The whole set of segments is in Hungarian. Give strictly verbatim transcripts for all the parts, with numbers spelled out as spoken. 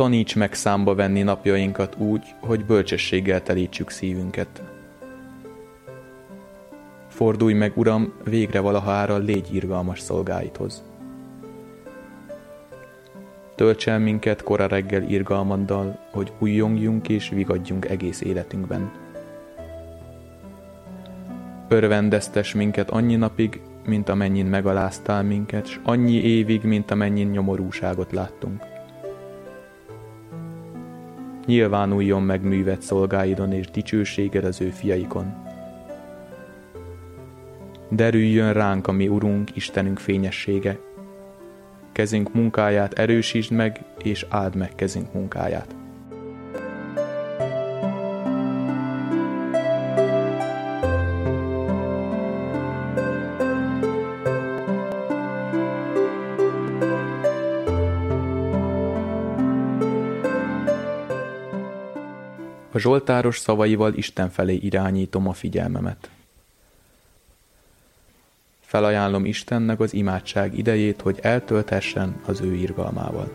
Taníts meg számba venni napjainkat úgy, hogy bölcsességgel telítsük szívünket. Fordulj meg, Uram, végre valahára légy irgalmas szolgáidhoz. Tölts el minket kora reggel irgalmaddal, hogy újjongjunk és vigadjunk egész életünkben. Örvendeztes minket annyi napig, mint amennyin megaláztál minket, s annyi évig, mint amennyin nyomorúságot láttunk. Nyilvánuljon meg műved szolgáidon és dicsőséged az ő fiaikon. Derüljön ránk a mi Urunk, Istenünk fényessége. Kezünk munkáját erősítsd meg, és áld meg kezünk munkáját. A zsoltáros szavaival Isten felé irányítom a figyelmemet. Felajánlom Istennek az imádság idejét, hogy eltölthessen az ő irgalmával.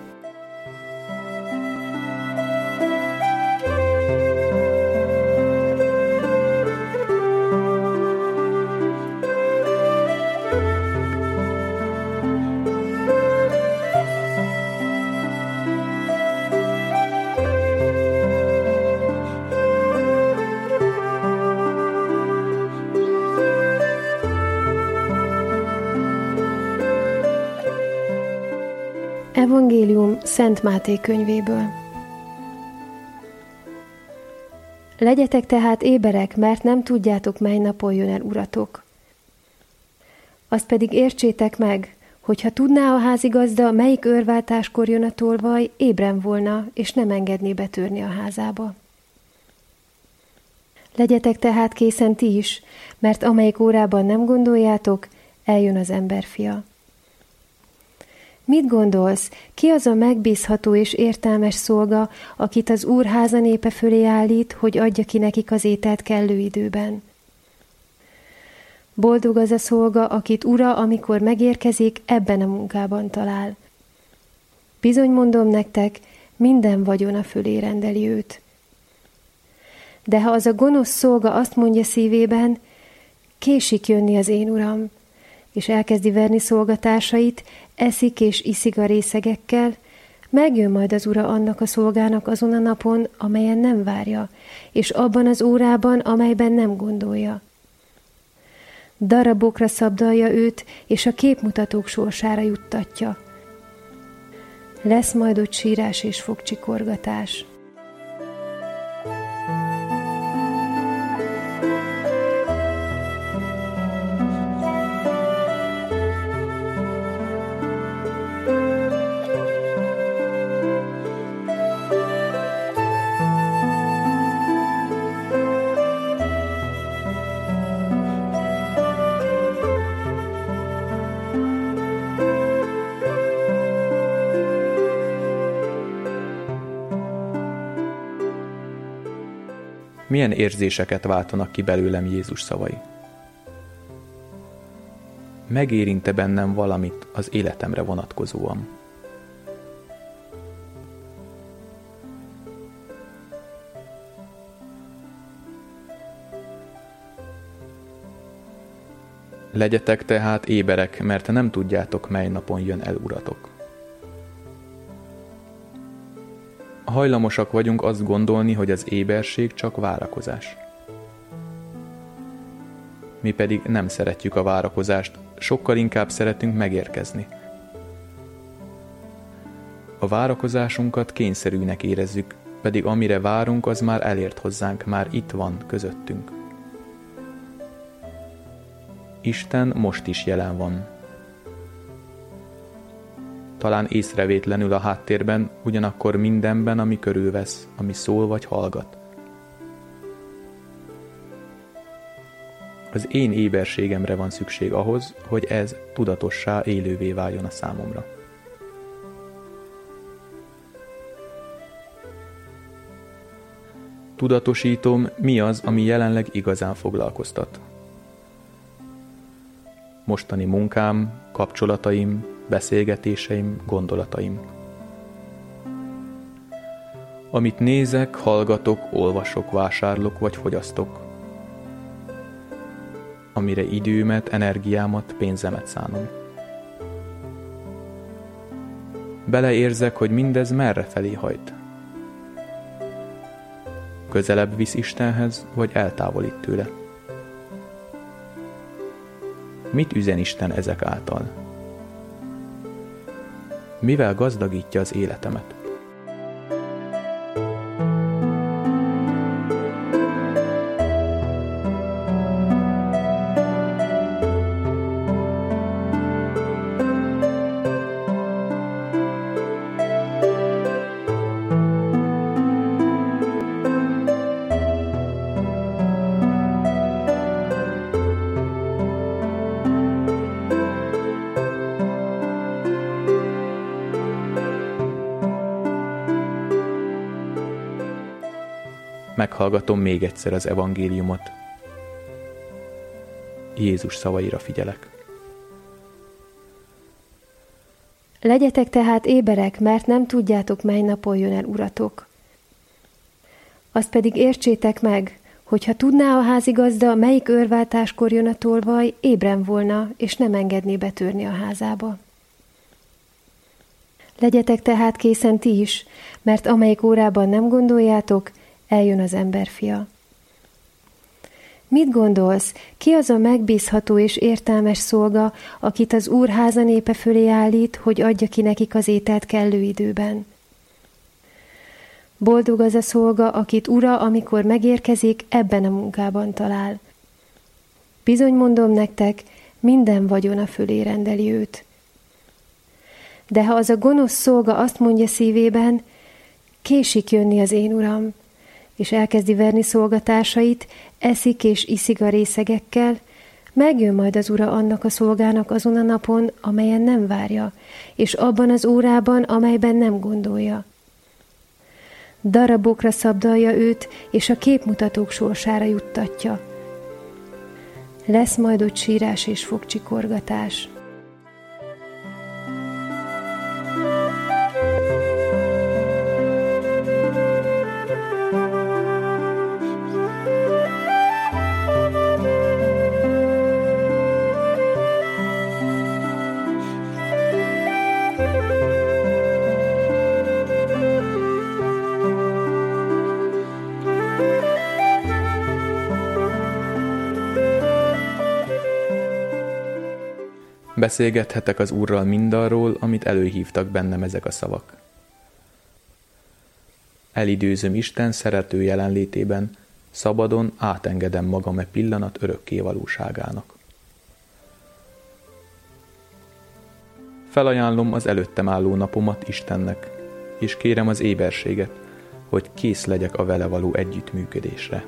Evangélium Szent Máté könyvéből. Legyetek tehát éberek, mert nem tudjátok, mely napon jön el uratok. Azt pedig értsétek meg, hogyha tudná a házigazda, melyik őrváltáskor jön a tolvaj, ébren volna, és nem engedné betörni a házába. Legyetek tehát készen ti is, mert amelyik órában nem gondoljátok, eljön az emberfia. Mit gondolsz, ki az a megbízható és értelmes szolga, akit az Úr háza népe fölé állít, hogy adja ki nekik az ételt kellő időben? Boldog az a szolga, akit ura, amikor megérkezik, ebben a munkában talál. Bizony mondom nektek, minden vagyona fölé rendeli őt. De ha az a gonosz szolga azt mondja szívében, késik jönni az én uram, és elkezdi verni szolgatársait, eszik és iszik a részegekkel, megjön majd az ura annak a szolgának azon a napon, amelyen nem várja, és abban az órában, amelyben nem gondolja. Darabokra szabdalja őt, és a képmutatók sorsára juttatja. Lesz majd ott sírás és fogcsikorgatás. Milyen érzéseket váltanak ki belőlem Jézus szavai? Megérinte bennem valamit az életemre vonatkozóan. Legyetek tehát éberek, mert nem tudjátok, mely napon jön el uratok. Hajlamosak vagyunk azt gondolni, hogy az éberség csak várakozás. Mi pedig nem szeretjük a várakozást, sokkal inkább szeretünk megérkezni. A várakozásunkat kényszerűnek érezzük, pedig amire várunk, az már elért hozzánk, már itt van közöttünk. Isten most is jelen van. Talán észrevétlenül a háttérben, ugyanakkor mindenben, ami körülvesz, ami szól vagy hallgat. Az én éberségemre van szükség ahhoz, hogy ez tudatossá, élővé váljon a számomra. Tudatosítom, mi az, ami jelenleg igazán foglalkoztat. Mostani munkám, kapcsolataim, beszélgetéseim, gondolataim. Amit nézek, hallgatok, olvasok, vásárlok vagy fogyasztok. Amire időmet, energiámat, pénzemet szánom. Beleérzek, hogy mindez merre felé hajt. Közelebb visz Istenhez, vagy eltávolít tőle. Mit üzen Isten ezek által? Mivel gazdagítja az életemet? Meghallgatom még egyszer az evangéliumot. Jézus szavaira figyelek. Legyetek tehát éberek, mert nem tudjátok, mely napon jön el Uratok. Azt pedig értsétek meg, hogyha tudná a házigazda, melyik őrváltáskor jön a tolvaj, ébren volna, és nem engedné betörni a házába. Legyetek tehát készen ti is, mert amelyik órában nem gondoljátok, eljön az emberfia. Mit gondolsz, ki az a megbízható és értelmes szolga, akit az Úr háza népe fölé állít, hogy adja ki nekik az ételt kellő időben? Boldog az a szolga, akit ura, amikor megérkezik, ebben a munkában talál. Bizony mondom nektek, minden vagyona fölé rendeli őt. De ha az a gonosz szolga azt mondja szívében, késik jönni az én uram, és elkezdi verni szolgatársait, eszik és iszik a részegekkel, megjön majd az ura annak a szolgának azon a napon, amelyen nem várja, és abban az órában, amelyben nem gondolja. Darabokra szabdalja őt, és a képmutatók sorsára juttatja. Lesz majd ott sírás és fogcsikorgatás. Beszélgethetek az Úrral mindarról, amit előhívtak bennem ezek a szavak. Elidőzöm Isten szerető jelenlétében, szabadon átengedem magam e pillanat örökké valóságának. Felajánlom az előttem álló napomat Istennek, és kérem az éberséget, hogy kész legyek a vele való együttműködésre.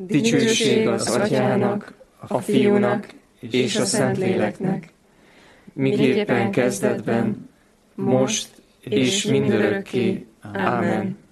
Dicsőség az Atyának, a Fiúnak és a Szentléleknek, miképpen kezdetben, most és mindörökké. Ámen.